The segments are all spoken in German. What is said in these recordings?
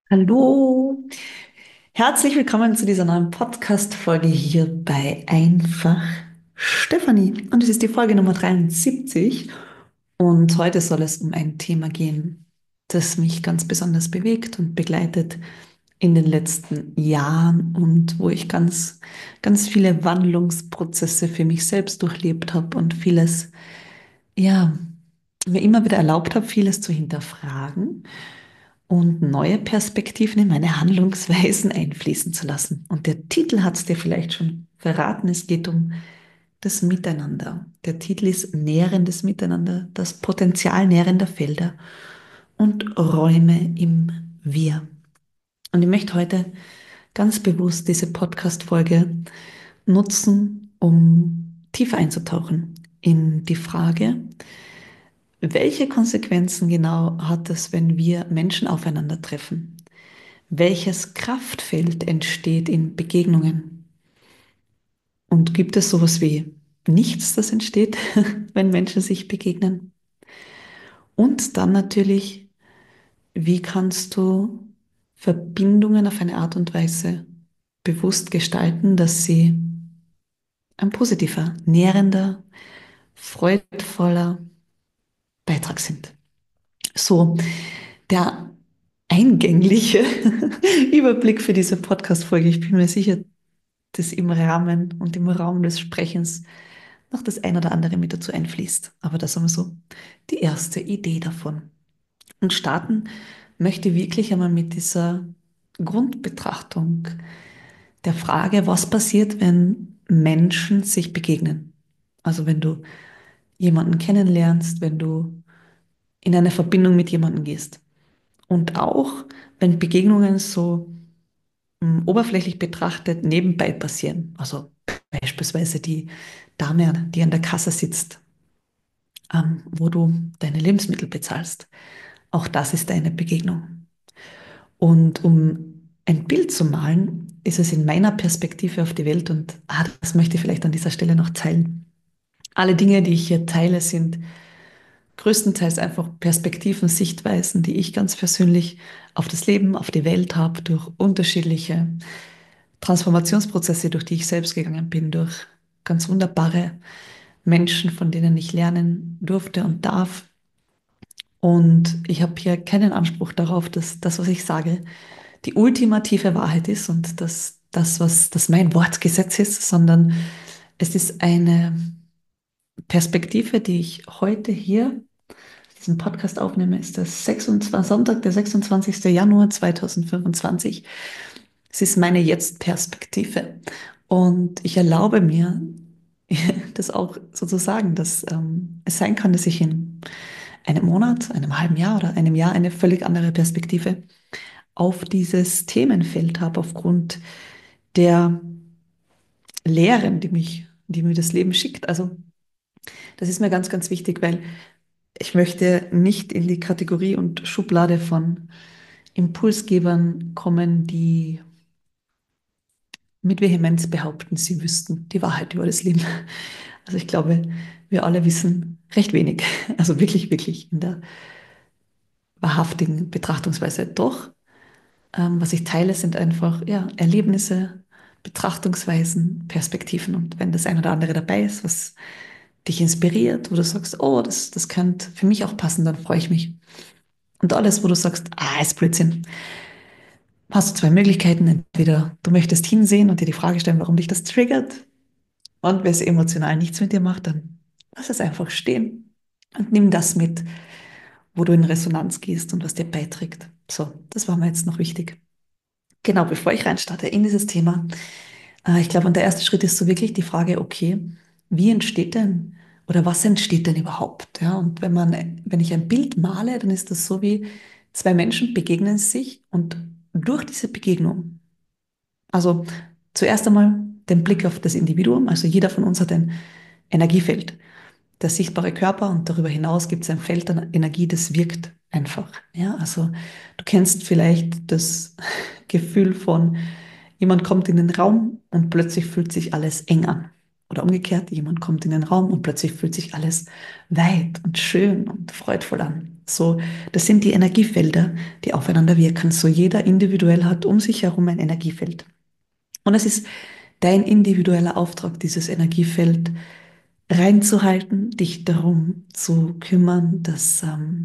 Hallo, herzlich willkommen zu dieser neuen Podcast-Folge hier bei Einfach Stefanie. Und es ist die Folge Nummer 73. Und heute soll es um ein Thema gehen, das mich ganz besonders bewegt und begleitet in den letzten Jahren und wo ich ganz viele Wandlungsprozesse für mich selbst durchlebt habe und vieles, ja, mir immer wieder erlaubt habe, vieles zu hinterfragen und neue Perspektiven in meine Handlungsweisen einfließen zu lassen. Und der Titel hat es dir vielleicht schon verraten. Es geht um das Miteinander. Der Titel ist Nährendes Miteinander, das Potenzial nährender Felder und Räume im Wir. Und ich möchte heute ganz bewusst diese Podcast-Folge nutzen, um tiefer einzutauchen in die Frage, welche Konsequenzen genau hat es, wenn wir Menschen aufeinandertreffen? Welches Kraftfeld entsteht in Begegnungen? Und gibt es sowas wie nichts, das entsteht, wenn Menschen sich begegnen? Und dann natürlich, wie kannst du Verbindungen auf eine Art und Weise bewusst gestalten, dass sie ein positiver, nährender, freudvoller Beitrag sind? So, der eingängliche Überblick für diese Podcast-Folge. Ich bin mir sicher, dass im Rahmen und im Raum des Sprechens noch das ein oder andere mit dazu einfließt. Aber das haben wir so die erste Idee davon. Und starten möchte ich wirklich einmal mit dieser Grundbetrachtung der Frage, was passiert, wenn Menschen sich begegnen. Also wenn du jemanden kennenlernst, wenn du in eine Verbindung mit jemandem gehst. Und auch wenn Begegnungen so oberflächlich betrachtet nebenbei passieren. Also beispielsweise die Dame, die an der Kasse sitzt, wo du deine Lebensmittel bezahlst. Auch das ist eine Begegnung. Und um ein Bild zu malen, ist es in meiner Perspektive auf die Welt und das möchte ich vielleicht an dieser Stelle noch teilen. Alle Dinge, die ich hier teile, sind größtenteils einfach Perspektiven, Sichtweisen, die ich ganz persönlich auf das Leben, auf die Welt habe, durch unterschiedliche Transformationsprozesse, durch die ich selbst gegangen bin, durch ganz wunderbare Menschen, von denen ich lernen durfte und darf. Und ich habe hier keinen Anspruch darauf, dass das, was ich sage, die ultimative Wahrheit ist und dass das mein Wortgesetz ist, sondern es ist eine Perspektive, die ich heute hier diesen Podcast aufnehme, ist das 26, Sonntag, der 26. Januar 2025. Es ist meine Jetzt-Perspektive. Und ich erlaube mir, das auch sozusagen, dass es sein kann, dass ich in einem Monat, einem halben Jahr oder einem Jahr eine völlig andere Perspektive auf dieses Themenfeld habe, aufgrund der Lehren, die mir das Leben schickt. Also das ist mir ganz wichtig, weil ich möchte nicht in die Kategorie und Schublade von Impulsgebern kommen, die mit Vehemenz behaupten, sie wüssten die Wahrheit über das Leben. Also ich glaube, wir alle wissen recht wenig. Also wirklich in der wahrhaftigen Betrachtungsweise. Doch, was ich teile, sind einfach ja, Erlebnisse, Betrachtungsweisen, Perspektiven. Und wenn das ein oder andere dabei ist, was dich inspiriert, wo du sagst, oh, das könnte für mich auch passen, dann freue ich mich. Und alles, wo du sagst, ist Blödsinn, hast du zwei Möglichkeiten. Entweder du möchtest hinsehen und dir die Frage stellen, warum dich das triggert. Und wenn es emotional nichts mit dir macht, dann lass es einfach stehen und nimm das mit, wo du in Resonanz gehst und was dir beiträgt. So, das war mir jetzt noch wichtig. Genau, bevor ich reinstarte in dieses Thema, ich glaube, und der erste Schritt ist so wirklich die Frage, okay, wie entsteht denn oder was entsteht denn überhaupt? Ja, und wenn ich ein Bild male, dann ist das so wie zwei Menschen begegnen sich und durch diese Begegnung, also zuerst einmal den Blick auf das Individuum, also jeder von uns hat ein Energiefeld, der sichtbare Körper und darüber hinaus gibt es ein Feld an Energie, das wirkt einfach. Ja, also du kennst vielleicht das Gefühl von, jemand kommt in den Raum und plötzlich fühlt sich alles eng an. Oder umgekehrt, jemand kommt in den Raum und plötzlich fühlt sich alles weit und schön und freudvoll an. So, das sind die Energiefelder, die aufeinander wirken. So jeder individuell hat um sich herum ein Energiefeld. Und es ist dein individueller Auftrag, dieses Energiefeld reinzuhalten, dich darum zu kümmern, dass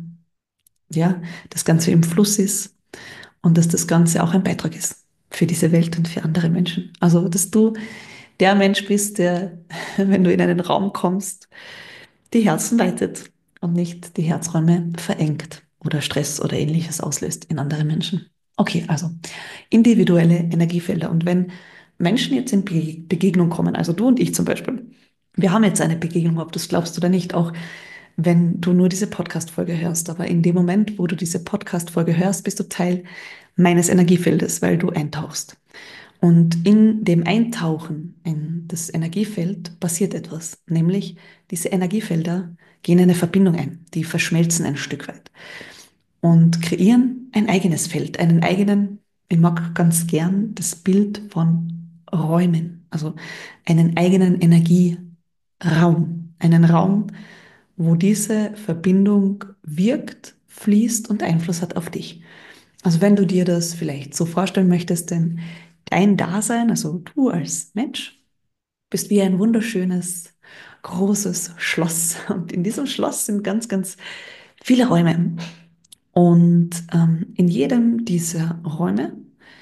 ja, das Ganze im Fluss ist und dass das Ganze auch ein Beitrag ist für diese Welt und für andere Menschen. Also, dass du der Mensch bist, der, wenn du in einen Raum kommst, die Herzen weitet und nicht die Herzräume verengt oder Stress oder ähnliches auslöst in andere Menschen. Okay, also individuelle Energiefelder. Und wenn Menschen jetzt in Begegnung kommen, also du und ich zum Beispiel, wir haben jetzt eine Begegnung, ob du es glaubst oder nicht, auch wenn du nur diese Podcast-Folge hörst. Aber in dem Moment, wo du diese Podcast-Folge hörst, bist du Teil meines Energiefeldes, weil du eintauchst. Und in dem Eintauchen in das Energiefeld passiert etwas, nämlich diese Energiefelder gehen eine Verbindung ein, die verschmelzen ein Stück weit und kreieren ein eigenes Feld, einen eigenen, ich mag ganz gern das Bild von Räumen, also einen eigenen Energieraum, einen Raum, wo diese Verbindung wirkt, fließt und Einfluss hat auf dich. Also wenn du dir das vielleicht so vorstellen möchtest, denn dein Dasein, also du als Mensch, bist wie ein wunderschönes, großes Schloss. Und in diesem Schloss sind ganz, ganz viele Räume. Und in jedem dieser Räume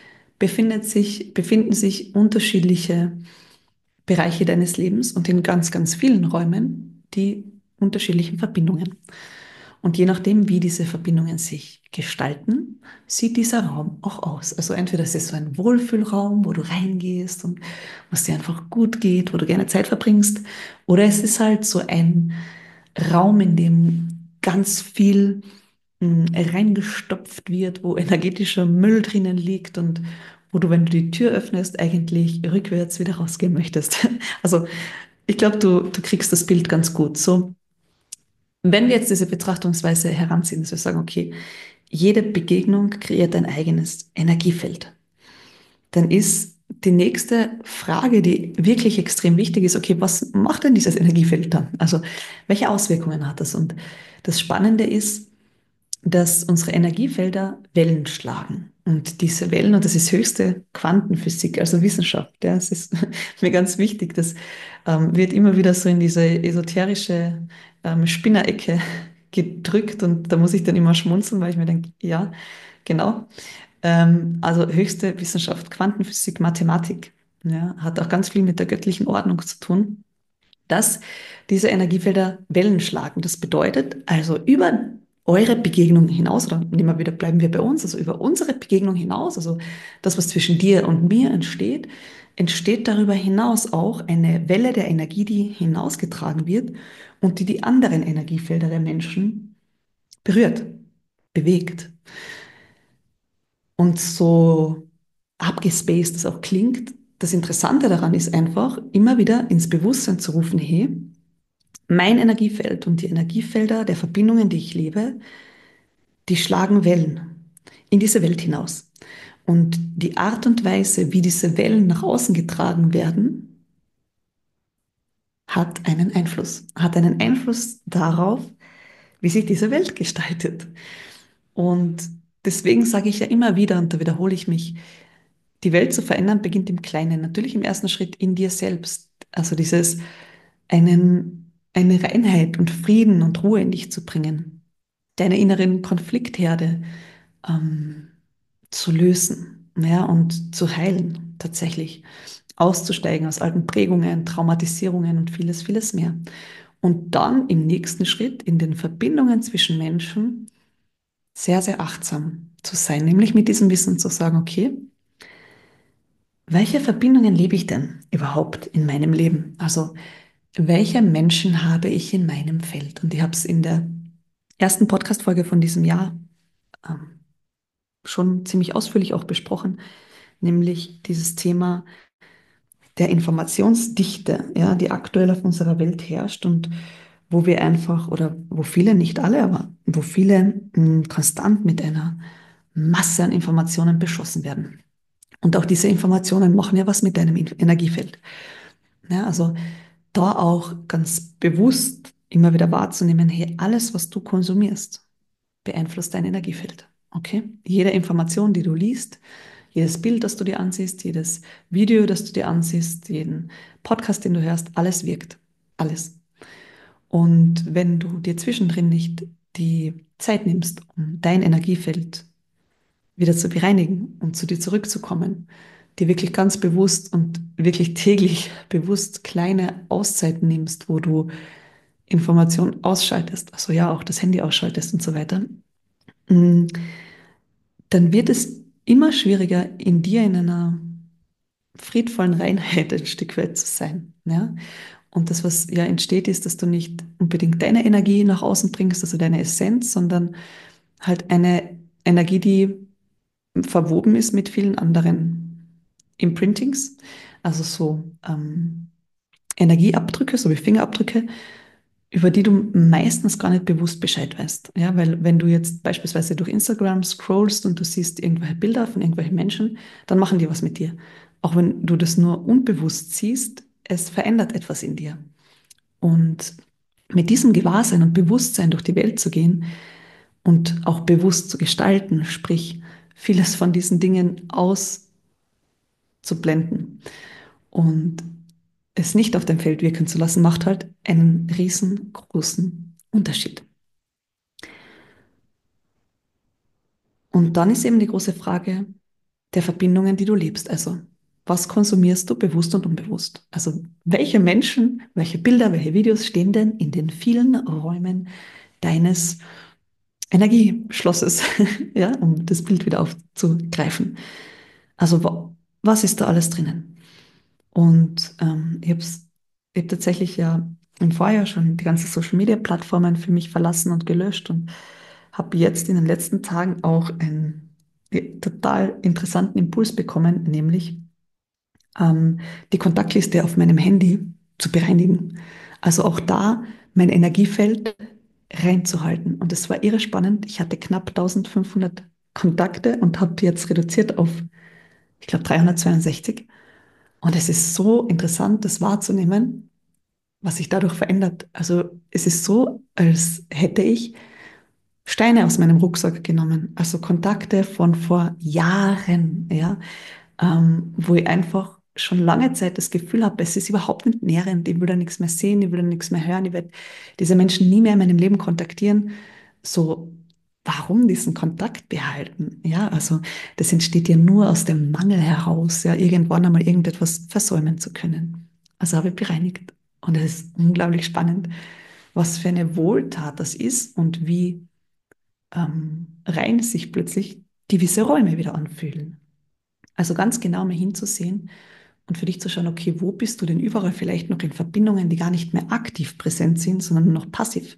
befinden sich unterschiedliche Bereiche deines Lebens und in ganz, ganz vielen Räumen die unterschiedlichen Verbindungen. Und je nachdem, wie diese Verbindungen sich gestalten, sieht dieser Raum auch aus. Also entweder ist es so ein Wohlfühlraum, wo du reingehst und wo es dir einfach gut geht, wo du gerne Zeit verbringst, oder es ist halt so ein Raum, in dem ganz viel reingestopft wird, wo energetischer Müll drinnen liegt und wo du, wenn du die Tür öffnest, eigentlich rückwärts wieder rausgehen möchtest. Also ich glaube, du kriegst das Bild ganz gut. So, wenn wir jetzt diese Betrachtungsweise heranziehen, dass wir sagen, okay, jede Begegnung kreiert ein eigenes Energiefeld, dann ist die nächste Frage, die wirklich extrem wichtig ist, okay, was macht denn dieses Energiefeld dann? Also welche Auswirkungen hat das? Und das Spannende ist, dass unsere Energiefelder Wellen schlagen. Und diese Wellen, und das ist höchste Quantenphysik, also Wissenschaft, ja, das ist mir ganz wichtig, das wird immer wieder so in diese esoterische Spinnerecke gedrückt und da muss ich dann immer schmunzeln, weil ich mir denke, ja, genau. Also höchste Wissenschaft, Quantenphysik, Mathematik, ja, hat auch ganz viel mit der göttlichen Ordnung zu tun, dass diese Energiefelder Wellen schlagen. Das bedeutet also über eure Begegnung hinaus, oder nehmen wir wieder, bleiben wir bei uns, also über unsere Begegnung hinaus, also das, was zwischen dir und mir entsteht, entsteht darüber hinaus auch eine Welle der Energie, die hinausgetragen wird und die die anderen Energiefelder der Menschen berührt, bewegt. Und so abgespaced das auch klingt, das Interessante daran ist einfach, immer wieder ins Bewusstsein zu rufen, hey, mein Energiefeld und die Energiefelder der Verbindungen, die ich lebe, die schlagen Wellen in diese Welt hinaus. Und die Art und Weise, wie diese Wellen nach außen getragen werden, hat einen Einfluss darauf, wie sich diese Welt gestaltet. Und deswegen sage ich ja immer wieder, und da wiederhole ich mich, die Welt zu verändern beginnt im Kleinen. Natürlich im ersten Schritt in dir selbst. Also eine Reinheit und Frieden und Ruhe in dich zu bringen. Deine inneren Konfliktherde ähm, zu lösen, ja, und zu heilen, tatsächlich. Auszusteigen aus alten Prägungen, Traumatisierungen und vieles, vieles mehr. Und dann im nächsten Schritt in den Verbindungen zwischen Menschen sehr, sehr achtsam zu sein, nämlich mit diesem Wissen zu sagen, okay, welche Verbindungen lebe ich denn überhaupt in meinem Leben? Also, welche Menschen habe ich in meinem Feld? Und ich habe es in der ersten Podcast-Folge von diesem Jahr ähm, schon ziemlich ausführlich auch besprochen, nämlich dieses Thema der Informationsdichte, ja, die aktuell auf unserer Welt herrscht und wo wir einfach, oder wo viele, nicht alle, aber wo viele konstant mit einer Masse an Informationen beschossen werden. Und auch diese Informationen machen ja was mit deinem Energiefeld. Ja, also da auch ganz bewusst immer wieder wahrzunehmen, hey, alles, was du konsumierst, beeinflusst dein Energiefeld. Okay? Jede Information, die du liest, jedes Bild, das du dir ansiehst, jedes Video, das du dir ansiehst, jeden Podcast, den du hörst, alles wirkt. Alles. Und wenn du dir zwischendrin nicht die Zeit nimmst, um dein Energiefeld wieder zu bereinigen und zu dir zurückzukommen, dir wirklich ganz bewusst und wirklich täglich bewusst kleine Auszeiten nimmst, wo du Informationen ausschaltest, also ja auch das Handy ausschaltest und so weiter, mm, dann wird es immer schwieriger, in dir in einer friedvollen Reinheit ein Stück weit zu sein. Ja? Und das, was ja entsteht, ist, dass du nicht unbedingt deine Energie nach außen bringst, also deine Essenz, sondern halt eine Energie, die verwoben ist mit vielen anderen Imprintings, also so Energieabdrücke, so wie Fingerabdrücke, über die du meistens gar nicht bewusst Bescheid weißt. Ja, weil wenn du jetzt beispielsweise durch Instagram scrollst und du siehst irgendwelche Bilder von irgendwelchen Menschen, dann machen die was mit dir. Auch wenn du das nur unbewusst siehst, es verändert etwas in dir. Und mit diesem Gewahrsein und Bewusstsein durch die Welt zu gehen und auch bewusst zu gestalten, sprich vieles von diesen Dingen auszublenden und es nicht auf dein Feld wirken zu lassen, macht halt einen riesengroßen Unterschied. Und dann ist eben die große Frage der Verbindungen, die du lebst. Also, was konsumierst du bewusst und unbewusst? Also, welche Menschen, welche Bilder, welche Videos stehen denn in den vielen Räumen deines Energieschlosses, ja, um das Bild wieder aufzugreifen? Also, was ist da alles drinnen? Und ich hab tatsächlich ja im Vorjahr schon die ganzen Social-Media-Plattformen für mich verlassen und gelöscht und habe jetzt in den letzten Tagen auch einen total interessanten Impuls bekommen, nämlich die Kontaktliste auf meinem Handy zu bereinigen. Also auch da mein Energiefeld reinzuhalten. Und es war irre spannend. Ich hatte knapp 1500 Kontakte und habe die jetzt reduziert auf, ich glaube, 362. Und es ist so interessant, das wahrzunehmen, was sich dadurch verändert. Also es ist so, als hätte ich Steine aus meinem Rucksack genommen, also Kontakte von vor Jahren, ja, wo ich einfach schon lange Zeit das Gefühl habe, es ist überhaupt nicht nährend, ich will da nichts mehr sehen, ich will da nichts mehr hören, ich werde diese Menschen nie mehr in meinem Leben kontaktieren. So, warum diesen Kontakt behalten? Ja, also das entsteht ja nur aus dem Mangel heraus, ja, irgendwann einmal irgendetwas versäumen zu können. Also habe ich bereinigt. Und es ist unglaublich spannend, was für eine Wohltat das ist und wie rein sich plötzlich gewisse Räume wieder anfühlen. Also ganz genau mal hinzusehen und für dich zu schauen, okay, wo bist du denn überall vielleicht noch in Verbindungen, die gar nicht mehr aktiv präsent sind, sondern nur noch passiv.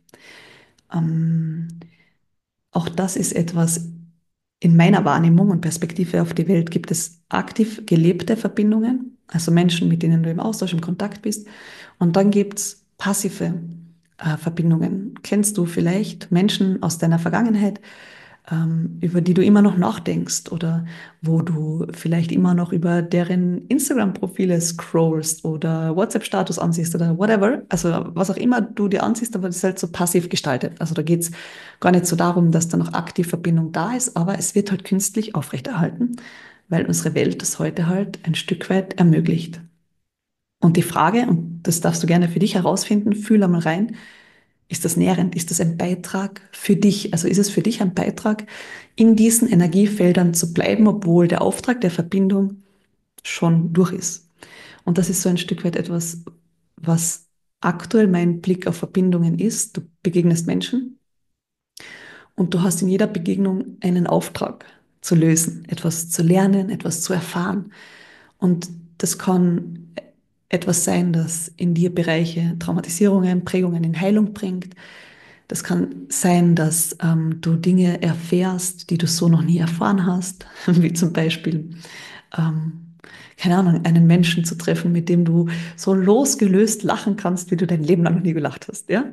Ähm, Auch das ist etwas, in meiner Wahrnehmung und Perspektive auf die Welt gibt es aktiv gelebte Verbindungen, also Menschen, mit denen du im Austausch, im Kontakt bist. Und dann gibt es passive Verbindungen. Kennst du vielleicht Menschen aus deiner Vergangenheit, über die du immer noch nachdenkst oder wo du vielleicht immer noch über deren Instagram-Profile scrollst oder WhatsApp-Status ansiehst oder whatever. Also was auch immer du dir ansiehst, aber das ist halt so passiv gestaltet. Also da geht es gar nicht so darum, dass da noch aktiv Verbindung da ist, aber es wird halt künstlich aufrechterhalten, weil unsere Welt das heute halt ein Stück weit ermöglicht. Und die Frage, und das darfst du gerne für dich herausfinden, fühl einmal rein, ist das nährend? Ist das ein Beitrag für dich? Also ist es für dich ein Beitrag, in diesen Energiefeldern zu bleiben, obwohl der Auftrag der Verbindung schon durch ist? Und das ist so ein Stück weit etwas, was aktuell mein Blick auf Verbindungen ist. Du begegnest Menschen und du hast in jeder Begegnung einen Auftrag zu lösen, etwas zu lernen, etwas zu erfahren. Und das kann etwas sein, das in dir Bereiche Traumatisierungen, Prägungen in Heilung bringt. Das kann sein, dass du Dinge erfährst, die du so noch nie erfahren hast, wie zum Beispiel, ähm, keine Ahnung, einen Menschen zu treffen, mit dem du so losgelöst lachen kannst, wie du dein Leben lang noch nie gelacht hast. Ja?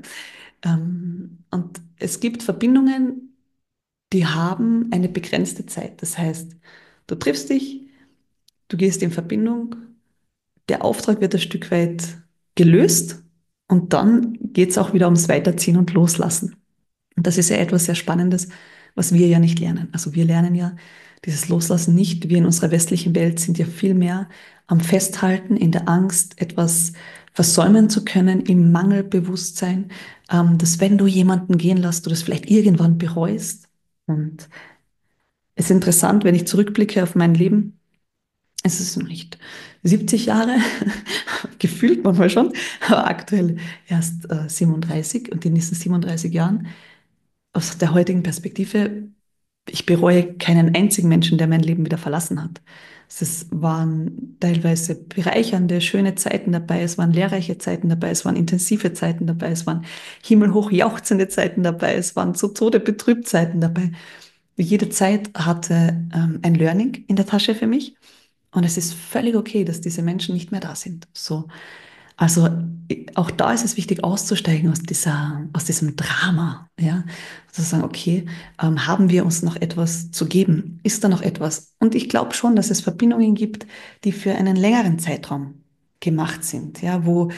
Und es gibt Verbindungen, die haben eine begrenzte Zeit. Das heißt, du triffst dich, du gehst in Verbindung, der Auftrag wird ein Stück weit gelöst und dann geht es auch wieder ums Weiterziehen und Loslassen. Und das ist ja etwas sehr Spannendes, was wir ja nicht lernen. Also wir lernen ja dieses Loslassen nicht. Wir in unserer westlichen Welt sind ja viel mehr am Festhalten, in der Angst, etwas versäumen zu können, im Mangelbewusstsein, dass wenn du jemanden gehen lässt, du das vielleicht irgendwann bereust. Und es ist interessant, wenn ich zurückblicke auf mein Leben, es ist noch nicht 70 Jahre, gefühlt manchmal schon, aber aktuell erst 37 und in diesen 37 Jahren aus der heutigen Perspektive, ich bereue keinen einzigen Menschen, der mein Leben wieder verlassen hat. Es waren teilweise bereichernde, schöne Zeiten dabei, es waren lehrreiche Zeiten dabei, es waren intensive Zeiten dabei, es waren himmelhoch jauchzende Zeiten dabei, es waren zu Tode betrübt Zeiten dabei. Jede Zeit hatte ein Learning in der Tasche für mich und es ist völlig okay, dass diese Menschen nicht mehr da sind. So. Also auch da ist es wichtig auszusteigen aus diesem Drama, ja, zu sagen, okay, haben wir uns noch etwas zu geben? Ist da noch etwas? Und ich glaube schon, dass es Verbindungen gibt, die für einen längeren Zeitraum gemacht sind, ja, wo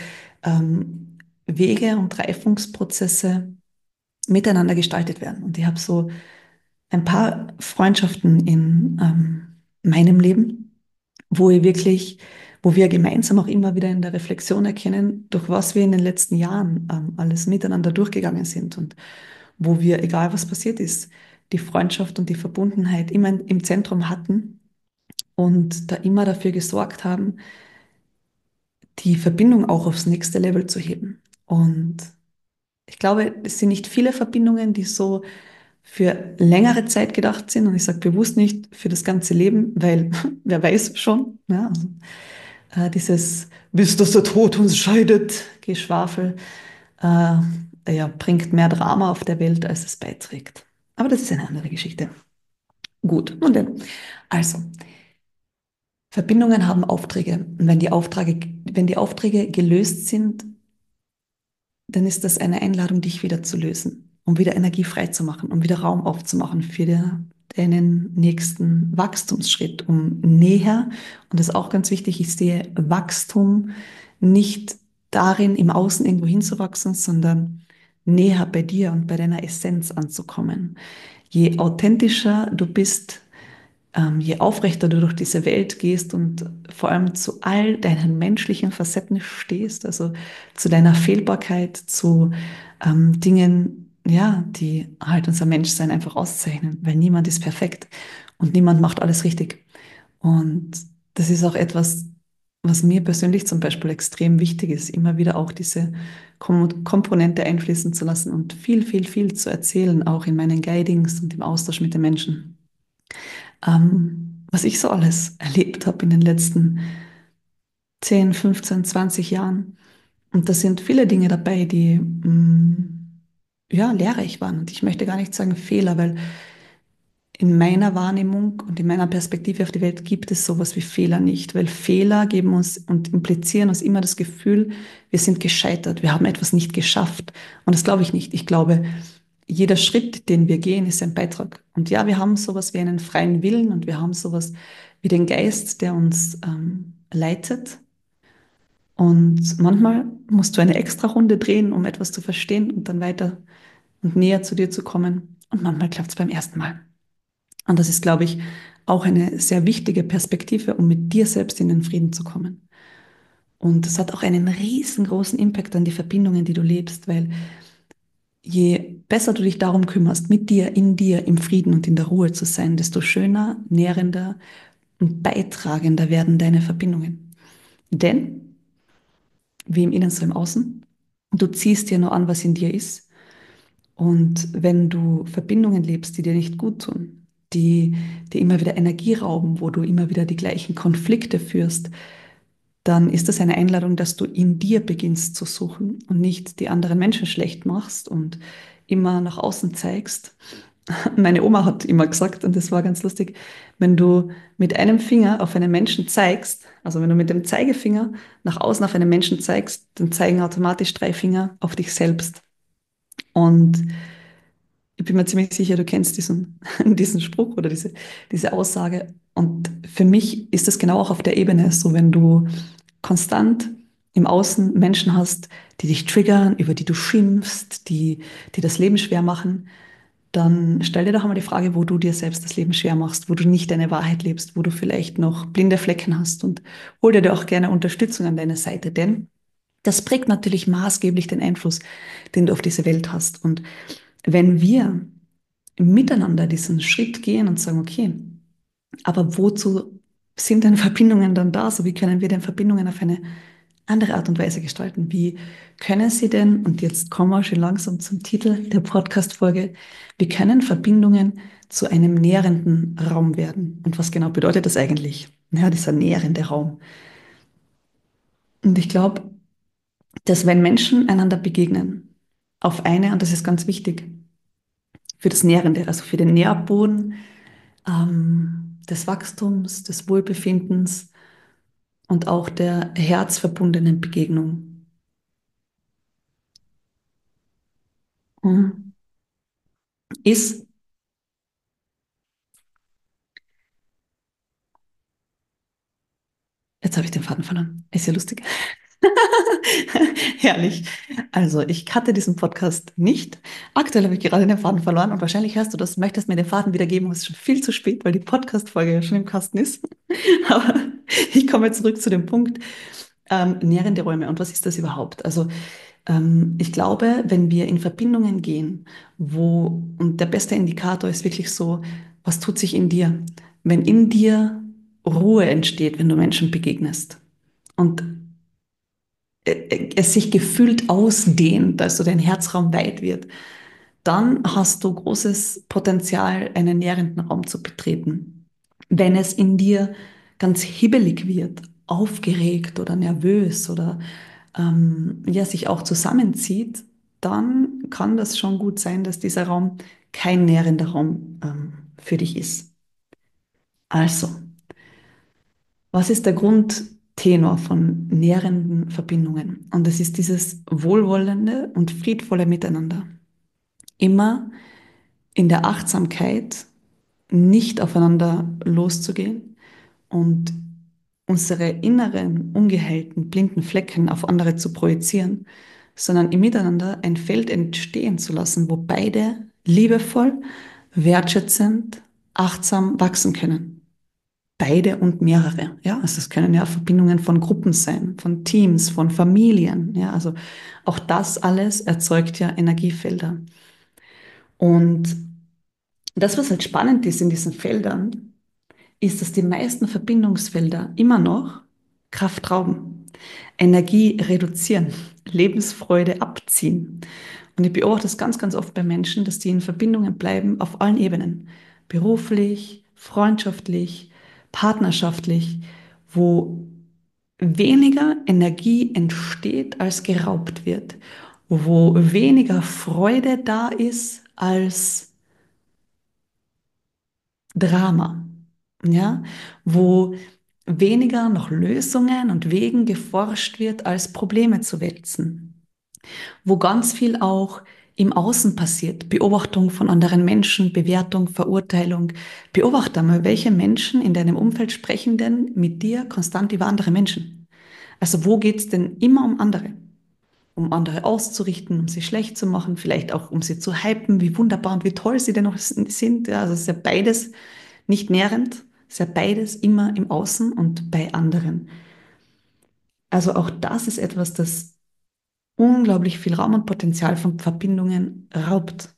Wege und Reifungsprozesse miteinander gestaltet werden. Und ich habe so ein paar Freundschaften in meinem Leben, wo ich wirklich, wo wir gemeinsam auch immer wieder in der Reflexion erkennen, durch was wir in den letzten Jahren alles miteinander durchgegangen sind und wo wir, egal was passiert ist, die Freundschaft und die Verbundenheit immer im Zentrum hatten und da immer dafür gesorgt haben, die Verbindung auch aufs nächste Level zu heben. Und ich glaube, es sind nicht viele Verbindungen, die so für längere Zeit gedacht sind. Und ich sage bewusst nicht für das ganze Leben, weil wer weiß schon, ja, also, dieses bis dass der Tod uns scheidet, Geschwafel, äh, ja, bringt mehr Drama auf der Welt, als es beiträgt. Aber das ist eine andere Geschichte. Gut, und dann, also, Verbindungen haben Aufträge. Und wenn die Aufträge gelöst sind, dann ist das eine Einladung, dich wieder zu lösen, um wieder Energie frei zu machen, um wieder Raum aufzumachen für deinen nächsten Wachstumsschritt, um näher, und das ist auch ganz wichtig, ich sehe Wachstum nicht darin, im Außen irgendwo hinzuwachsen, sondern näher bei dir und bei deiner Essenz anzukommen. Je authentischer du bist, je aufrechter du durch diese Welt gehst und vor allem zu all deinen menschlichen Facetten stehst, also zu deiner Fehlbarkeit, zu Dingen, ja, die halt unser Menschsein einfach auszeichnen, weil niemand ist perfekt und niemand macht alles richtig. Und das ist auch etwas, was mir persönlich zum Beispiel extrem wichtig ist, immer wieder auch diese Komponente einfließen zu lassen und viel, viel, viel zu erzählen, auch in meinen Guidings und im Austausch mit den Menschen, was ich so alles erlebt habe in den letzten 10, 15, 20 Jahren. Und da sind viele Dinge dabei, die ja, lehrreich waren. Und ich möchte gar nicht sagen Fehler, weil in meiner Wahrnehmung und in meiner Perspektive auf die Welt gibt es sowas wie Fehler nicht, weil Fehler geben uns und implizieren uns immer das Gefühl, wir sind gescheitert, wir haben etwas nicht geschafft. Und das glaube ich nicht. Ich glaube, jeder Schritt, den wir gehen, ist ein Beitrag. Und ja, wir haben sowas wie einen freien Willen und wir haben sowas wie den Geist, der uns leitet. Und manchmal musst du eine extra Runde drehen, um etwas zu verstehen und dann weiter und näher zu dir zu kommen. Und manchmal klappt es beim ersten Mal. Und das ist, glaube ich, auch eine sehr wichtige Perspektive, um mit dir selbst in den Frieden zu kommen. Und das hat auch einen riesengroßen Impact an die Verbindungen, die du lebst, weil je besser du dich darum kümmerst, mit dir, im Frieden und in der Ruhe zu sein, desto schöner, nährender und beitragender werden deine Verbindungen. Denn, wie im Innen so im Außen, du ziehst dir nur an, was in dir ist. Und wenn du Verbindungen lebst, die dir nicht gut tun, die dir immer wieder Energie rauben, wo du immer wieder die gleichen Konflikte führst, dann ist das eine Einladung, dass du in dir beginnst zu suchen und nicht die anderen Menschen schlecht machst und immer nach außen zeigst. Meine Oma hat immer gesagt, und das war ganz lustig, wenn du mit einem Finger auf einen Menschen zeigst, also wenn du mit dem Zeigefinger nach außen auf einen Menschen zeigst, dann zeigen automatisch 3 Finger auf dich selbst. Und ich bin mir ziemlich sicher, du kennst diesen Spruch oder diese Aussage. Und für mich ist das genau auch auf der Ebene so, wenn du konstant im Außen Menschen hast, die dich triggern, über die du schimpfst, die das Leben schwer machen, dann stell dir doch einmal die Frage, wo du dir selbst das Leben schwer machst, wo du nicht deine Wahrheit lebst, wo du vielleicht noch blinde Flecken hast und hol dir auch gerne Unterstützung an deine Seite, denn das prägt natürlich maßgeblich den Einfluss, den du auf diese Welt hast. Und wenn wir miteinander diesen Schritt gehen und sagen, okay, aber wozu sind denn Verbindungen dann da? So wie können wir denn Verbindungen auf eine andere Art und Weise gestalten? Wie können sie denn, und jetzt kommen wir schon langsam zum Titel der Podcast-Folge, wie können Verbindungen zu einem nährenden Raum werden? Und was genau bedeutet das eigentlich? Ja, dieser nährende Raum. Und ich glaube, dass wenn Menschen einander begegnen, auf eine, und das ist ganz wichtig, für das Nährende, also für den Nährboden des Wachstums, des Wohlbefindens und auch der herzverbundenen Begegnung. Mhm. Ist, jetzt habe ich den Faden verloren. Ist ja lustig. Herrlich. Also, ich hatte diesen Podcast nicht. Aktuell habe ich gerade den Faden verloren und wahrscheinlich hörst du das, möchtest mir den Faden wiedergeben, aber es ist schon viel zu spät, weil die Podcast-Folge ja schon im Kasten ist. Aber ich komme zurück zu dem Punkt, nährende Räume. Und was ist das überhaupt? Also, ich glaube, wenn wir in Verbindungen gehen, und der beste Indikator ist wirklich so, was tut sich in dir? Wenn in dir Ruhe entsteht, wenn du Menschen begegnest und es sich gefühlt ausdehnt, also dein Herzraum weit wird, dann hast du großes Potenzial, einen nährenden Raum zu betreten. Wenn es in dir ganz hibbelig wird, aufgeregt oder nervös oder ja, sich auch zusammenzieht, dann kann das schon gut sein, dass dieser Raum kein nährender Raum für dich ist. Also, was ist der Grundtenor von nährenden Verbindungen? Und es ist dieses wohlwollende und friedvolle Miteinander. Immer in der Achtsamkeit nicht aufeinander loszugehen und unsere inneren, ungeheilten, blinden Flecken auf andere zu projizieren, sondern im Miteinander ein Feld entstehen zu lassen, wo beide liebevoll, wertschätzend, achtsam wachsen können. Beide und mehrere. Ja, also es können ja Verbindungen von Gruppen sein, von Teams, von Familien. Ja, also auch das alles erzeugt ja Energiefelder. Und das, was halt spannend ist in diesen Feldern, ist, dass die meisten Verbindungsfelder immer noch Kraft rauben, Energie reduzieren, Lebensfreude abziehen. Und ich beobachte das ganz, ganz oft bei Menschen, dass die in Verbindungen bleiben auf allen Ebenen. Beruflich, freundschaftlich, partnerschaftlich, wo weniger Energie entsteht, als geraubt wird, wo weniger Freude da ist als Drama, ja, wo weniger nach Lösungen und Wegen geforscht wird, als Probleme zu wälzen, wo ganz viel auch im Außen passiert, Beobachtung von anderen Menschen, Bewertung, Verurteilung. Beobachte mal, welche Menschen in deinem Umfeld sprechen denn mit dir konstant über andere Menschen? Also wo geht's denn immer um andere? Um andere auszurichten, um sie schlecht zu machen, vielleicht auch um sie zu hypen, wie wunderbar und wie toll sie denn noch sind. Ja, also es ist ja beides nicht nährend, es ist ja beides immer im Außen und bei anderen. Also auch das ist etwas, das unglaublich viel Raum und Potenzial von Verbindungen raubt.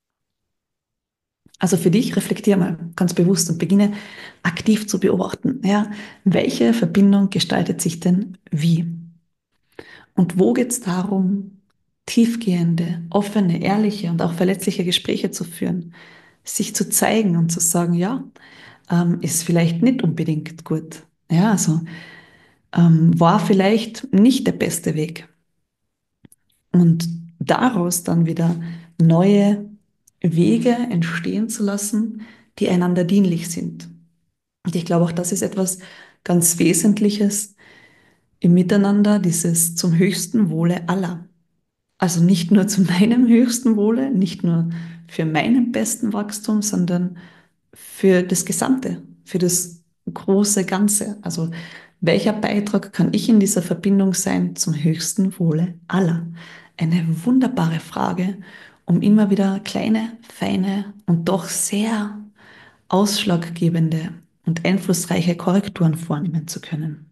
Also für dich reflektier mal ganz bewusst und beginne aktiv zu beobachten. Ja, welche Verbindung gestaltet sich denn wie? Und wo geht es darum, tiefgehende, offene, ehrliche und auch verletzliche Gespräche zu führen, sich zu zeigen und zu sagen, ja, ist vielleicht nicht unbedingt gut. Ja, also war vielleicht nicht der beste Weg. Und daraus dann wieder neue Wege entstehen zu lassen, die einander dienlich sind. Und ich glaube, auch das ist etwas ganz Wesentliches im Miteinander, dieses zum höchsten Wohle aller. Also nicht nur zu meinem höchsten Wohle, nicht nur für meinen besten Wachstum, sondern für das Gesamte, für das große Ganze. Also Welcher Beitrag kann ich in dieser Verbindung sein zum höchsten Wohle aller? Eine wunderbare Frage, um immer wieder kleine, feine und doch sehr ausschlaggebende und einflussreiche Korrekturen vornehmen zu können.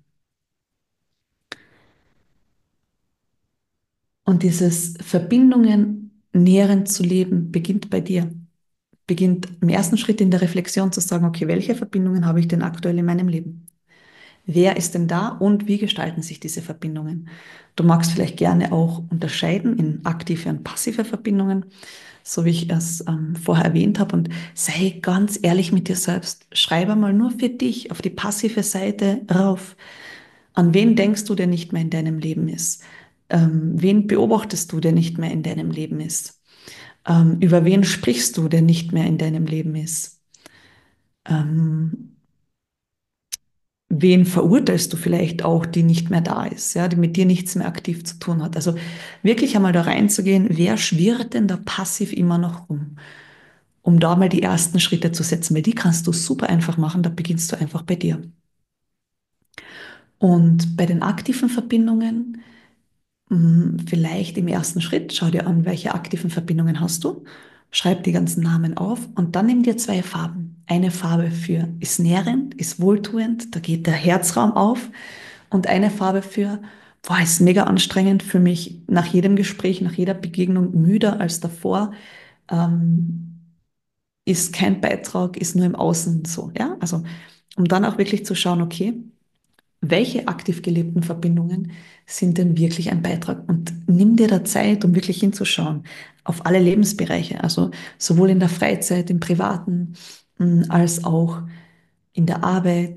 Und dieses Verbindungen nährend zu leben beginnt bei dir. Beginnt im ersten Schritt in der Reflexion zu sagen, okay, welche Verbindungen habe ich denn aktuell in meinem Leben? Wer ist denn da und wie gestalten sich diese Verbindungen? Du magst vielleicht gerne auch unterscheiden in aktive und passive Verbindungen, so wie ich es vorher erwähnt habe. Und sei ganz ehrlich mit dir selbst. Schreibe mal nur für dich auf die passive Seite rauf. An wen denkst du, der nicht mehr in deinem Leben ist? Wen beobachtest du, der nicht mehr in deinem Leben ist? Über wen sprichst du, der nicht mehr in deinem Leben ist? Ähm, Wen verurteilst du vielleicht auch, die nicht mehr da ist, ja, die mit dir nichts mehr aktiv zu tun hat? Also wirklich einmal da reinzugehen, wer schwirrt denn da passiv immer noch rum, um da mal die ersten Schritte zu setzen, weil die kannst du super einfach machen, da beginnst du einfach bei dir. Und bei den aktiven Verbindungen, vielleicht im ersten Schritt, schau dir an, welche aktiven Verbindungen hast du, schreib die ganzen Namen auf und dann nimm dir zwei Farben. Eine Farbe für ist nährend, ist wohltuend, da geht der Herzraum auf. Und eine Farbe für, boah, ist mega anstrengend für mich nach jedem Gespräch, nach jeder Begegnung müder als davor, ähm, ist kein Beitrag, ist nur im Außen so, ja? Also, um dann auch wirklich zu schauen, okay, welche aktiv gelebten Verbindungen sind denn wirklich ein Beitrag? Und nimm dir da Zeit, um wirklich hinzuschauen auf alle Lebensbereiche, also sowohl in der Freizeit, im Privaten, als auch in der Arbeit,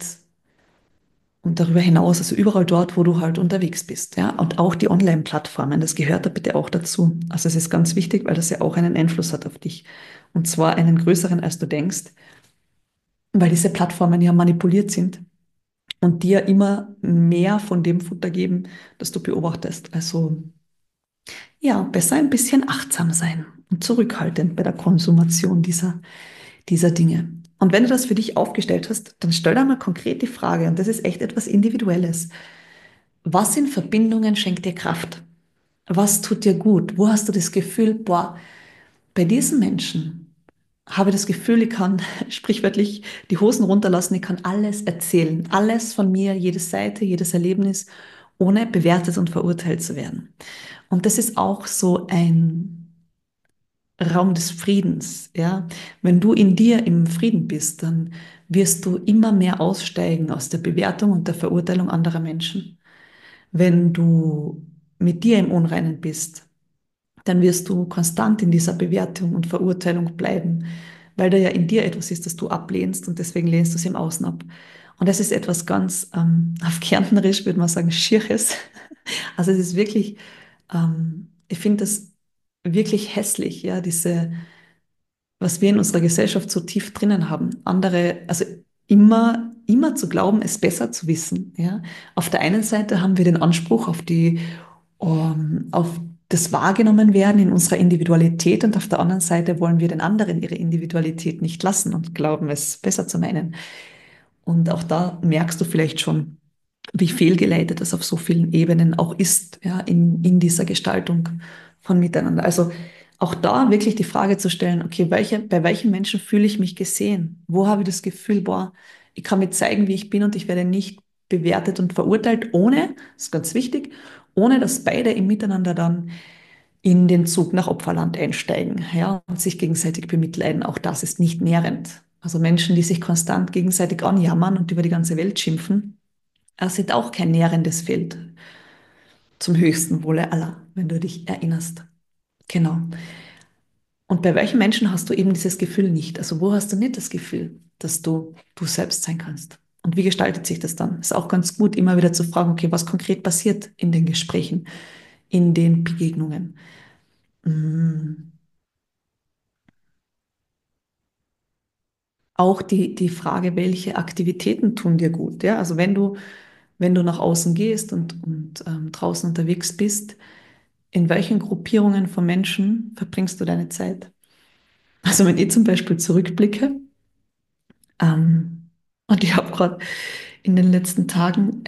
und darüber hinaus, also überall dort, wo du halt unterwegs bist, ja. Und auch die Online-Plattformen, das gehört da bitte auch dazu. Also es ist ganz wichtig, weil das ja auch einen Einfluss hat auf dich. Und zwar einen größeren, als du denkst, weil diese Plattformen ja manipuliert sind und dir immer mehr von dem Futter geben, das du beobachtest. Also ja, besser ein bisschen achtsam sein und zurückhaltend bei der Konsumation dieser Dinge. Und wenn du das für dich aufgestellt hast, dann stell dir mal konkret die Frage, und das ist echt etwas Individuelles. Was in Verbindungen schenkt dir Kraft? Was tut dir gut? Wo hast du das Gefühl, boah, bei diesen Menschen habe ich das Gefühl, ich kann sprichwörtlich die Hosen runterlassen, ich kann alles erzählen, alles von mir, jede Seite, jedes Erlebnis, ohne bewertet und verurteilt zu werden. Und das ist auch so ein Raum des Friedens, ja. Wenn du in dir im Frieden bist, dann wirst du immer mehr aussteigen aus der Bewertung und der Verurteilung anderer Menschen. Wenn du mit dir im Unreinen bist, dann wirst du konstant in dieser Bewertung und Verurteilung bleiben, weil da ja in dir etwas ist, das du ablehnst und deswegen lehnst du es im Außen ab. Und das ist etwas ganz, auf Kärntnerisch würde man sagen, Schierches. Also es ist wirklich, ich finde das wirklich hässlich, ja, was wir in unserer Gesellschaft so tief drinnen haben. Andere, also immer zu glauben, es besser zu wissen. Ja. Auf der einen Seite haben wir den Anspruch auf das wahrgenommen werden in unserer Individualität und auf der anderen Seite wollen wir den anderen ihre Individualität nicht lassen und glauben, es besser zu meinen. Und auch da merkst du vielleicht schon, wie fehlgeleitet das auf so vielen Ebenen auch ist, ja, in dieser Gestaltung von Miteinander. Also auch da wirklich die Frage zu stellen, okay, bei welchen Menschen fühle ich mich gesehen? Wo habe ich das Gefühl, boah, ich kann mir zeigen, wie ich bin und ich werde nicht bewertet und verurteilt, ohne, das ist ganz wichtig, ohne dass beide im Miteinander dann in den Zug nach Opferland einsteigen, ja, und sich gegenseitig bemitleiden. Auch das ist nicht nährend. Also Menschen, die sich konstant gegenseitig anjammern und über die ganze Welt schimpfen, sind auch kein nährendes Feld zum höchsten Wohle aller, wenn du dich erinnerst. Genau. Und bei welchen Menschen hast du eben dieses Gefühl nicht? Also wo hast du nicht das Gefühl, dass du selbst sein kannst? Und wie gestaltet sich das dann? Ist auch ganz gut, immer wieder zu fragen, okay, was konkret passiert in den Gesprächen, in den Begegnungen? Mm. Auch die Frage, welche Aktivitäten tun dir gut? Ja, also wenn du nach außen gehst und draußen unterwegs bist, in welchen Gruppierungen von Menschen verbringst du deine Zeit? Also wenn ich zum Beispiel zurückblicke, und ich habe gerade in den letzten Tagen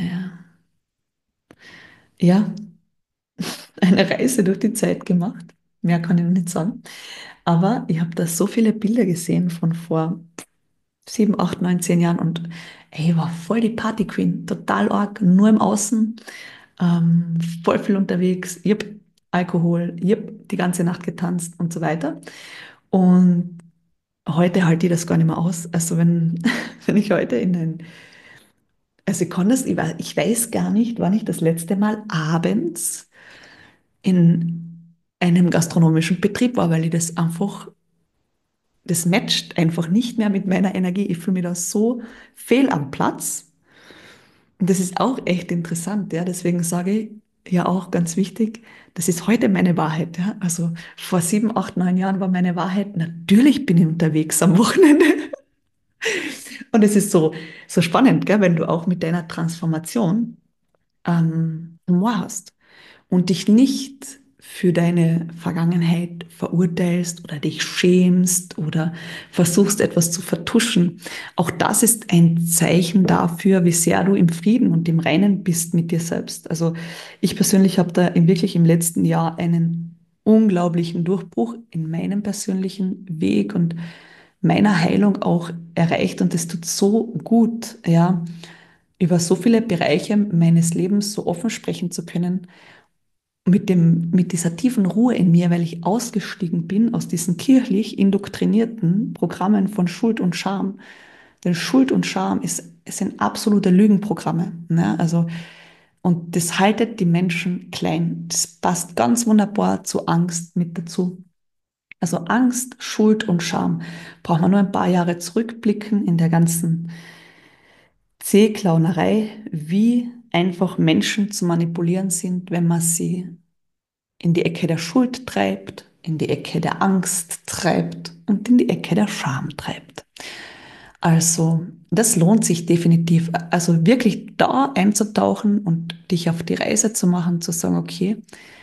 ja, eine Reise durch die Zeit gemacht. Mehr kann ich noch nicht sagen. Aber ich habe da so viele Bilder gesehen von vor 7, 8, 9, 10 Jahren und ey, ich war voll die Party Queen, total arg, nur im Außen, voll viel unterwegs. Ich hab Alkohol, ich hab die ganze Nacht getanzt und so weiter. Und heute halte ich das gar nicht mehr aus. Also wenn, wenn ich heute also ich kann das, ich weiß gar nicht, wann ich das letzte Mal abends in einem gastronomischen Betrieb war, weil ich das matcht einfach nicht mehr mit meiner Energie. Ich fühle mich da so fehl am Platz. Und das ist auch echt interessant, ja. Deswegen sage ich ja auch ganz wichtig, das ist heute meine Wahrheit, ja. Also vor 7, 8, 9 Jahren war meine Wahrheit, natürlich bin ich unterwegs am Wochenende. Und es ist so spannend, gell, wenn du auch mit deiner Transformation Humor hast und dich nicht für deine Vergangenheit verurteilst oder dich schämst oder versuchst etwas zu vertuschen. Auch das ist ein Zeichen dafür, wie sehr du im Frieden und im Reinen bist mit dir selbst. Also ich persönlich habe da wirklich im letzten Jahr einen unglaublichen Durchbruch in meinem persönlichen Weg und meiner Heilung auch erreicht und es tut so gut, ja, über so viele Bereiche meines Lebens so offen sprechen zu können, mit dieser tiefen Ruhe in mir, weil ich ausgestiegen bin aus diesen kirchlich indoktrinierten Programmen von Schuld und Scham. Denn Schuld und Scham es sind absolute Lügenprogramme. Ne? Also, und das haltet die Menschen klein. Das passt ganz wunderbar zu Angst mit dazu. Also Angst, Schuld und Scham. Braucht man nur ein paar Jahre zurückblicken in der ganzen Zähklaunerei, wie einfach Menschen zu manipulieren sind, wenn man sie in die Ecke der Schuld treibt, in die Ecke der Angst treibt und in die Ecke der Scham treibt. Also, das lohnt sich definitiv. Also wirklich da einzutauchen und dich auf die Reise zu machen, zu sagen, okay,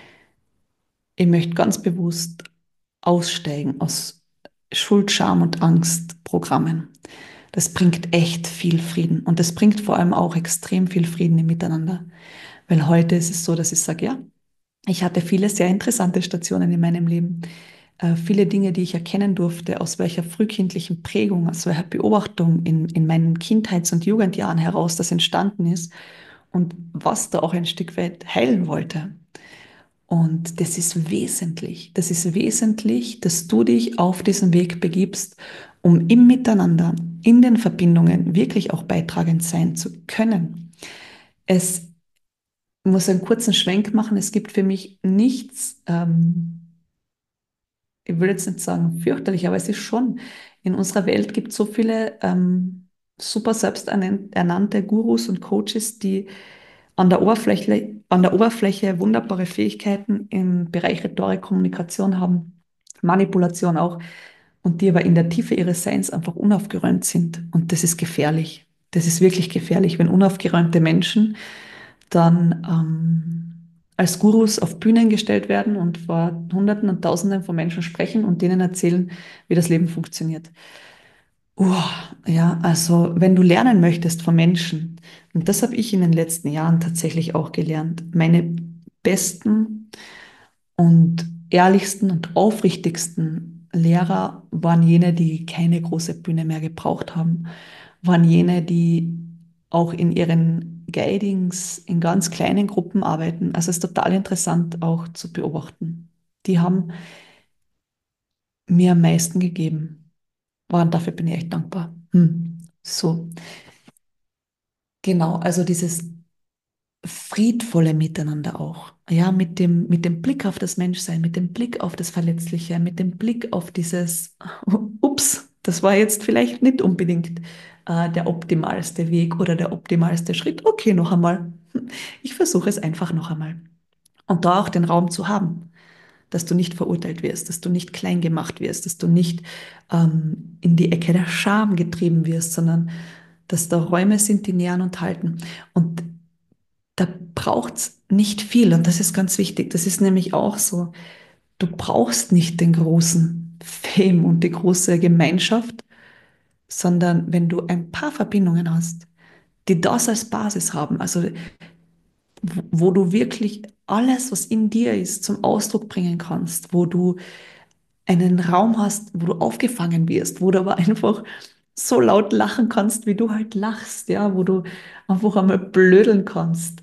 ich möchte ganz bewusst aussteigen aus Schuld, Scham und Angstprogrammen. Das bringt echt viel Frieden und das bringt vor allem auch extrem viel Frieden im Miteinander. Weil heute ist es so, dass ich sage, ja, ich hatte viele sehr interessante Stationen in meinem Leben. Viele Dinge, die ich erkennen durfte, aus welcher frühkindlichen Prägung, aus welcher Beobachtung in meinen Kindheits- und Jugendjahren heraus das entstanden ist und was da auch ein Stück weit heilen wollte. Und das ist wesentlich. Das ist wesentlich, dass du dich auf diesen Weg begibst, um im Miteinander, in den Verbindungen wirklich auch beitragend sein zu können. Es muss einen kurzen Schwenk machen. Es gibt für mich nichts, ich will jetzt nicht sagen fürchterlich, aber es ist schon, in unserer Welt gibt es so viele super selbsternannte Gurus und Coaches, die an der Oberfläche wunderbare Fähigkeiten im Bereich Rhetorik, Kommunikation haben, Manipulation auch, und die aber in der Tiefe ihres Seins einfach unaufgeräumt sind. Und das ist gefährlich. Das ist wirklich gefährlich, wenn unaufgeräumte Menschen dann als Gurus auf Bühnen gestellt werden und vor Hunderten und Tausenden von Menschen sprechen und denen erzählen, wie das Leben funktioniert. Ja, also wenn du lernen möchtest von Menschen, und das habe ich in den letzten Jahren tatsächlich auch gelernt, meine besten und ehrlichsten und aufrichtigsten Lehrer waren jene, die keine große Bühne mehr gebraucht haben, waren jene, die auch in ihren Guidings in ganz kleinen Gruppen arbeiten. Also es ist total interessant auch zu beobachten. Die haben mir am meisten gegeben. Und dafür bin ich echt dankbar. So, genau, also dieses friedvolle Miteinander auch. Ja, mit dem Blick auf das Menschsein, mit dem Blick auf das Verletzliche, mit dem Blick auf dieses, ups, das war jetzt vielleicht nicht unbedingt der optimalste Weg oder der optimalste Schritt. Okay, noch einmal. Ich versuche es einfach noch einmal. Und da auch den Raum zu haben, dass du nicht verurteilt wirst, dass du nicht klein gemacht wirst, dass du nicht in die Ecke der Scham getrieben wirst, sondern dass da Räume sind, die nähern und halten. Und da braucht's nicht viel und das ist ganz wichtig. Das ist nämlich auch so. Du brauchst nicht den großen Fame und die große Gemeinschaft, sondern wenn du ein paar Verbindungen hast, die das als Basis haben, also wo du wirklich alles, was in dir ist, zum Ausdruck bringen kannst, wo du einen Raum hast, wo du aufgefangen wirst, wo du aber einfach so laut lachen kannst, wie du halt lachst, ja, wo du einfach einmal blödeln kannst,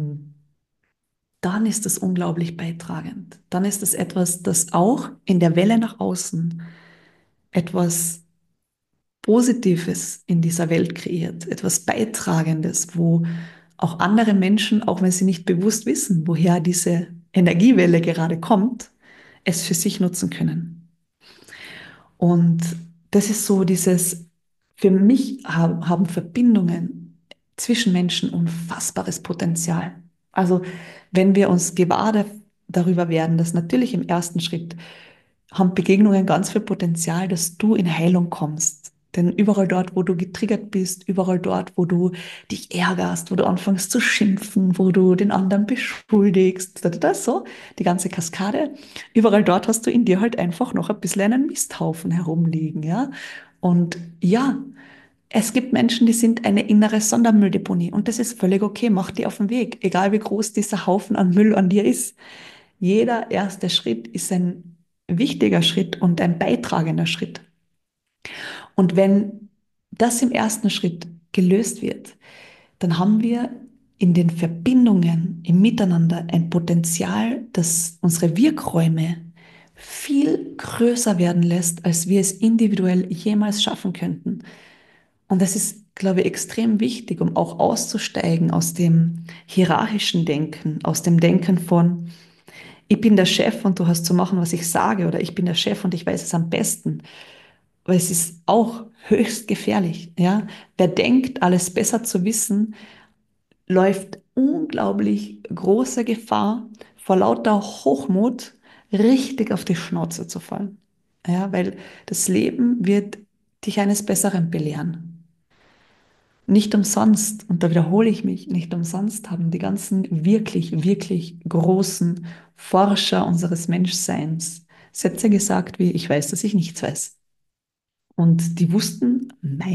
dann ist das unglaublich beitragend. Dann ist das etwas, das auch in der Welle nach außen etwas Positives in dieser Welt kreiert, etwas Beitragendes, wo auch andere Menschen, auch wenn sie nicht bewusst wissen, woher diese Energiewelle gerade kommt, es für sich nutzen können. Und das ist so dieses, für mich haben Verbindungen zwischen Menschen unfassbares Potenzial. Also wenn wir uns gewahr darüber werden, dass natürlich im ersten Schritt haben Begegnungen ganz viel Potenzial, dass du in Heilung kommst. Denn überall dort, wo du getriggert bist, überall dort, wo du dich ärgerst, wo du anfängst zu schimpfen, wo du den anderen beschuldigst, das so, die ganze Kaskade, überall dort hast du in dir halt einfach noch ein bisschen einen Misthaufen herumliegen, ja. Und ja, es gibt Menschen, die sind eine innere Sondermülldeponie und das ist völlig okay, mach die auf den Weg, egal wie groß dieser Haufen an Müll an dir ist. Jeder erste Schritt ist ein wichtiger Schritt und ein beitragender Schritt. Und wenn das im ersten Schritt gelöst wird, dann haben wir in den Verbindungen, im Miteinander ein Potenzial, das unsere Wirkräume viel größer werden lässt, als wir es individuell jemals schaffen könnten. Und das ist, glaube ich, extrem wichtig, um auch auszusteigen aus dem hierarchischen Denken, aus dem Denken von, ich bin der Chef und du hast zu machen, was ich sage, oder ich bin der Chef und ich weiß es am besten. Weil es ist auch höchst gefährlich, ja. Wer denkt, alles besser zu wissen, läuft unglaublich große Gefahr, vor lauter Hochmut richtig auf die Schnauze zu fallen. Ja, weil das Leben wird dich eines Besseren belehren. Nicht umsonst, und da wiederhole ich mich, nicht umsonst haben die ganzen wirklich, wirklich großen Forscher unseres Menschseins Sätze gesagt wie, ich weiß, dass ich nichts weiß. Und die wussten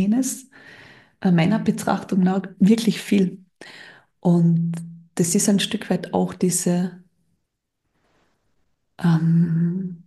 meiner Betrachtung nach wirklich viel. Und das ist ein Stück weit auch diese ähm,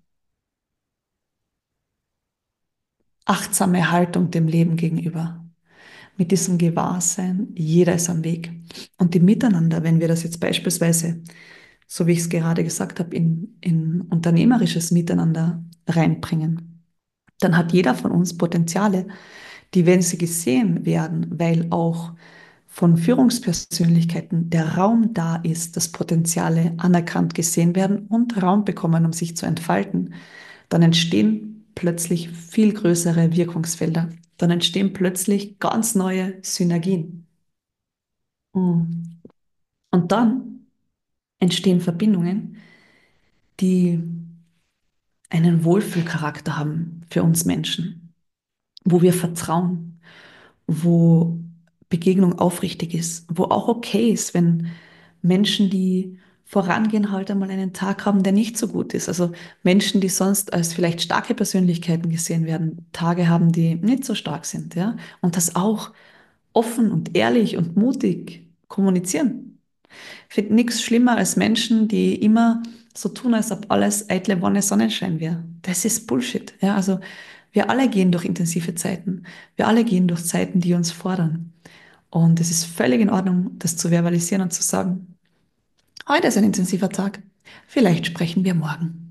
achtsame Haltung dem Leben gegenüber. Mit diesem Gewahrsein, jeder ist am Weg. Und die Miteinander, wenn wir das jetzt beispielsweise, so wie ich es gerade gesagt habe, in unternehmerisches Miteinander reinbringen, dann hat jeder von uns Potenziale, die, wenn sie gesehen werden, weil auch von Führungspersönlichkeiten der Raum da ist, dass Potenziale anerkannt gesehen werden und Raum bekommen, um sich zu entfalten, dann entstehen plötzlich viel größere Wirkungsfelder. Dann entstehen plötzlich ganz neue Synergien. Mm. Und dann entstehen Verbindungen, die einen Wohlfühlcharakter haben für uns Menschen, wo wir vertrauen, wo Begegnung aufrichtig ist, wo auch okay ist, wenn Menschen, die vorangehen, halt einmal einen Tag haben, der nicht so gut ist. Also Menschen, die sonst als vielleicht starke Persönlichkeiten gesehen werden, Tage haben, die nicht so stark sind, ja. Und das auch offen und ehrlich und mutig kommunizieren. Ich finde nichts schlimmer als Menschen, die immer so tun, als ob alles eitle Wonne Sonnenschein wäre. Das ist Bullshit. Ja, also wir alle gehen durch intensive Zeiten. Wir alle gehen durch Zeiten, die uns fordern. Und es ist völlig in Ordnung, das zu verbalisieren und zu sagen, heute ist ein intensiver Tag. Vielleicht sprechen wir morgen.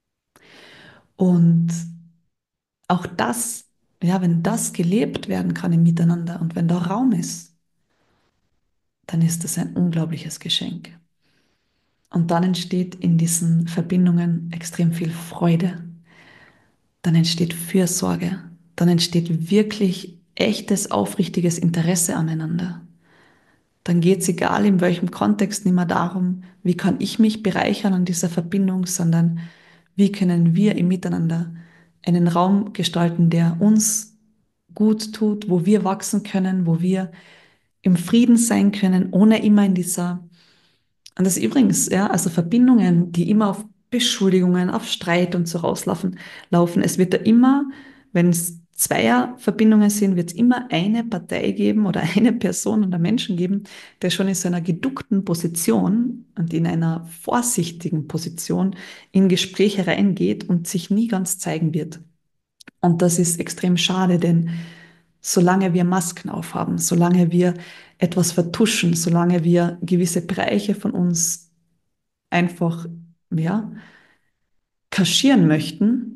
Und auch das, ja, wenn das gelebt werden kann im Miteinander und wenn da Raum ist, dann ist das ein unglaubliches Geschenk. Und dann entsteht in diesen Verbindungen extrem viel Freude. Dann entsteht Fürsorge. Dann entsteht wirklich echtes, aufrichtiges Interesse aneinander. Dann geht es, egal in welchem Kontext, nicht mehr darum, wie kann ich mich bereichern an dieser Verbindung, sondern wie können wir im Miteinander einen Raum gestalten, der uns gut tut, wo wir wachsen können, wo wir im Frieden sein können, ohne immer in dieser, und das übrigens, ja, also Verbindungen, die immer auf Beschuldigungen, auf Streit und so rauslaufen, es wird da immer, wenn es Zweierverbindungen sind, wird es immer eine Partei geben oder eine Person oder Menschen geben, der schon in so einer geduckten Position und in einer vorsichtigen Position in Gespräche reingeht und sich nie ganz zeigen wird. Und das ist extrem schade, denn solange wir Masken aufhaben, solange wir etwas vertuschen, solange wir gewisse Bereiche von uns einfach, ja, kaschieren möchten,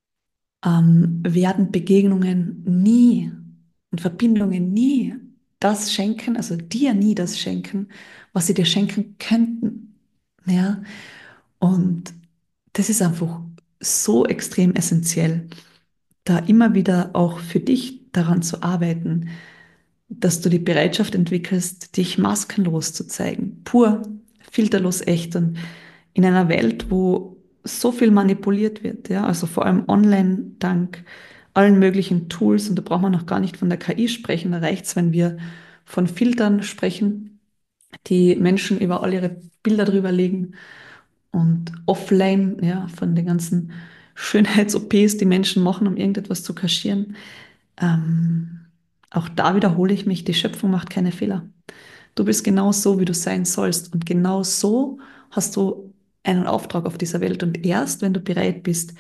werden Begegnungen nie und Verbindungen nie das schenken, also dir nie das schenken, was sie dir schenken könnten. Ja, und das ist einfach so extrem essentiell, da immer wieder auch für dich daran zu arbeiten, dass du die Bereitschaft entwickelst, dich maskenlos zu zeigen, pur, filterlos echt und in einer Welt, wo so viel manipuliert wird, ja, also vor allem online dank allen möglichen Tools und da braucht man noch gar nicht von der KI sprechen, da reicht's, wenn wir von Filtern sprechen, die Menschen über all ihre Bilder drüber legen und offline, ja, von den ganzen Schönheits-OPs, die Menschen machen, um irgendetwas zu kaschieren. Ähm, Auch da wiederhole ich mich, die Schöpfung macht keine Fehler. Du bist genau so, wie du sein sollst. Und genau so hast du einen Auftrag auf dieser Welt. Und erst wenn du bereit bist,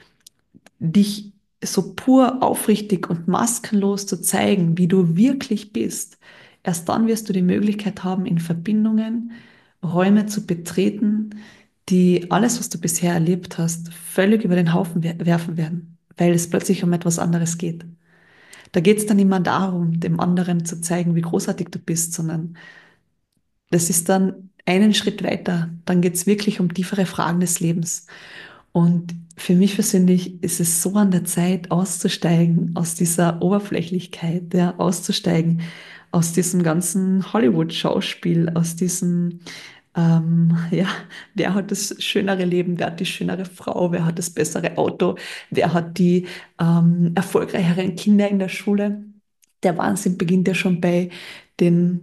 dich so pur, aufrichtig und maskenlos zu zeigen, wie du wirklich bist, erst dann wirst du die Möglichkeit haben, in Verbindungen Räume zu betreten, die alles, was du bisher erlebt hast, völlig über den Haufen werfen werden, weil es plötzlich um etwas anderes geht. Da geht es dann immer darum, dem anderen zu zeigen, wie großartig du bist, sondern das ist dann einen Schritt weiter. Dann geht es wirklich um tiefere Fragen des Lebens. Und für mich persönlich ist es so an der Zeit, auszusteigen aus dieser Oberflächlichkeit, ja, auszusteigen aus diesem ganzen Hollywood-Schauspiel, aus diesem, ja, wer hat das schönere Leben, wer hat die schönere Frau, wer hat das bessere Auto, wer hat die erfolgreicheren Kinder in der Schule. Der Wahnsinn beginnt ja schon bei den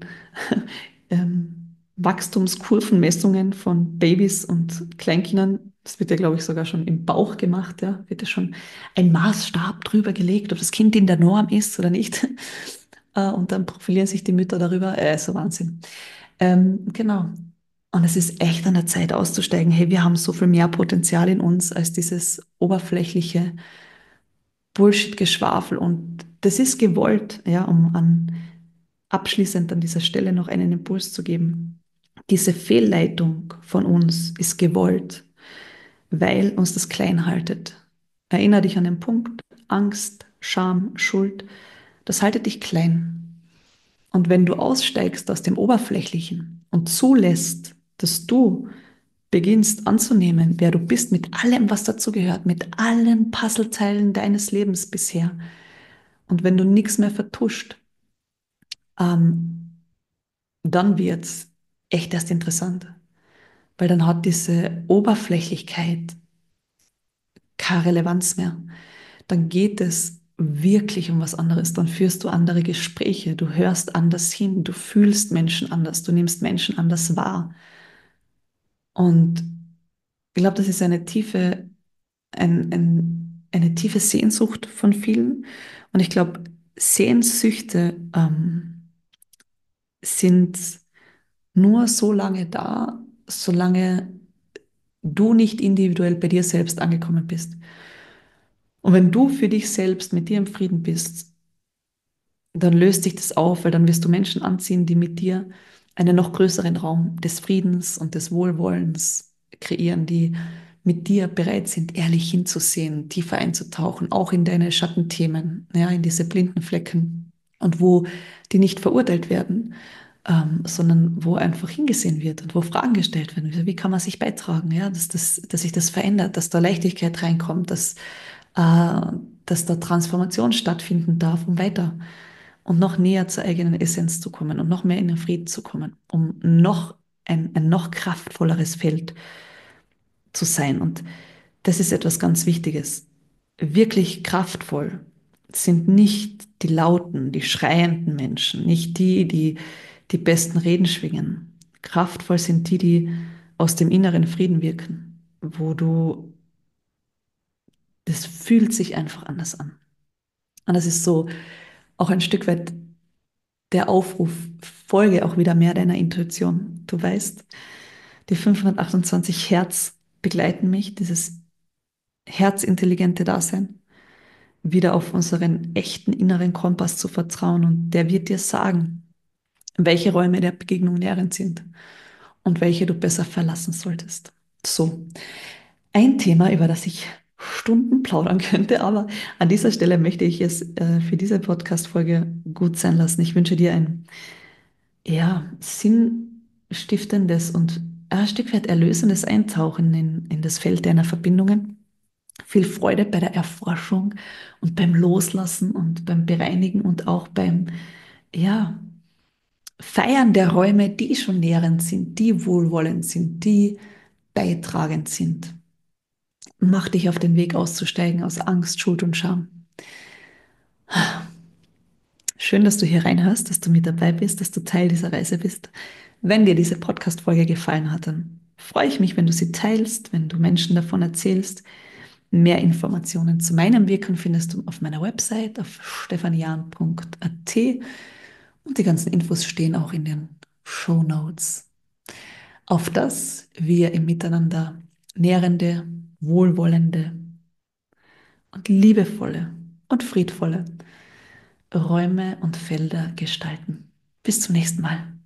Wachstumskurvenmessungen von Babys und Kleinkindern. Das wird ja, glaube ich, sogar schon im Bauch gemacht. Ja, wird ja schon ein Maßstab drüber gelegt, ob das Kind in der Norm ist oder nicht. Und dann profilieren sich die Mütter darüber. So Wahnsinn. Genau. Und es ist echt an der Zeit auszusteigen. Hey, wir haben so viel mehr Potenzial in uns als dieses oberflächliche Bullshit-Geschwafel. Und das ist gewollt, ja, um abschließend an dieser Stelle noch einen Impuls zu geben. Diese Fehlleitung von uns ist gewollt, weil uns das klein haltet. Erinnere dich an den Punkt, Angst, Scham, Schuld, das haltet dich klein. Und wenn du aussteigst aus dem Oberflächlichen und zulässt, dass du beginnst anzunehmen, wer du bist, mit allem, was dazugehört, mit allen Puzzleteilen deines Lebens bisher, und wenn du nichts mehr vertuscht, ähm, dann wird's echt erst interessant, weil dann hat diese Oberflächlichkeit keine Relevanz mehr. Dann geht es wirklich um was anderes. Dann führst du andere Gespräche, du hörst anders hin, du fühlst Menschen anders, du nimmst Menschen anders wahr. Und ich glaube, das ist eine tiefe Sehnsucht von vielen. Und ich glaube, Sehnsüchte sind nur so lange da, solange du nicht individuell bei dir selbst angekommen bist. Und wenn du für dich selbst mit dir im Frieden bist, dann löst sich das auf, weil dann wirst du Menschen anziehen, die mit dir einen noch größeren Raum des Friedens und des Wohlwollens kreieren, die mit dir bereit sind, ehrlich hinzusehen, tiefer einzutauchen, auch in deine Schattenthemen, ja, in diese blinden Flecken und wo die nicht verurteilt werden, sondern wo einfach hingesehen wird und wo Fragen gestellt werden. Wie kann man sich beitragen, ja, dass sich das verändert, dass da Leichtigkeit reinkommt, äh, dass da Transformation stattfinden darf, um weiter und noch näher zur eigenen Essenz zu kommen und noch mehr in den Frieden zu kommen, um noch ein noch kraftvolleres Feld zu sein. Und das ist etwas ganz Wichtiges. Wirklich kraftvoll sind nicht die lauten, die schreienden Menschen, nicht die, die die besten Reden schwingen. Kraftvoll sind die, die aus dem inneren Frieden wirken, wo du, das fühlt sich einfach anders an. Und das ist so auch ein Stück weit der Aufruf, folge auch wieder mehr deiner Intuition. Du weißt, die 528 Hertz begleiten mich, dieses herzintelligente Dasein, wieder auf unseren echten inneren Kompass zu vertrauen. Und der wird dir sagen, welche Räume der Begegnung nährend sind und welche du besser verlassen solltest. So, ein Thema, über das ich Stunden plaudern könnte, aber an dieser Stelle möchte ich es für diese Podcast-Folge gut sein lassen. Ich wünsche dir ein sinnstiftendes und ein Stück weit erlösendes Eintauchen in das Feld deiner Verbindungen. Viel Freude bei der Erforschung und beim Loslassen und beim Bereinigen und auch beim, ja, Feiern der Räume, die schon nährend sind, die wohlwollend sind, die beitragend sind. Mach dich auf den Weg auszusteigen aus Angst, Schuld und Scham. Schön, dass du hier reinhörst, dass du mit dabei bist, dass du Teil dieser Reise bist. Wenn dir diese Podcast-Folge gefallen hat, dann freue ich mich, wenn du sie teilst, wenn du Menschen davon erzählst. Mehr Informationen zu meinem Wirken findest du auf meiner Website auf stefanian.at und die ganzen Infos stehen auch in den Show Notes. Auf das wir im Miteinander nährende, wohlwollende und liebevolle und friedvolle Räume und Felder gestalten. Bis zum nächsten Mal.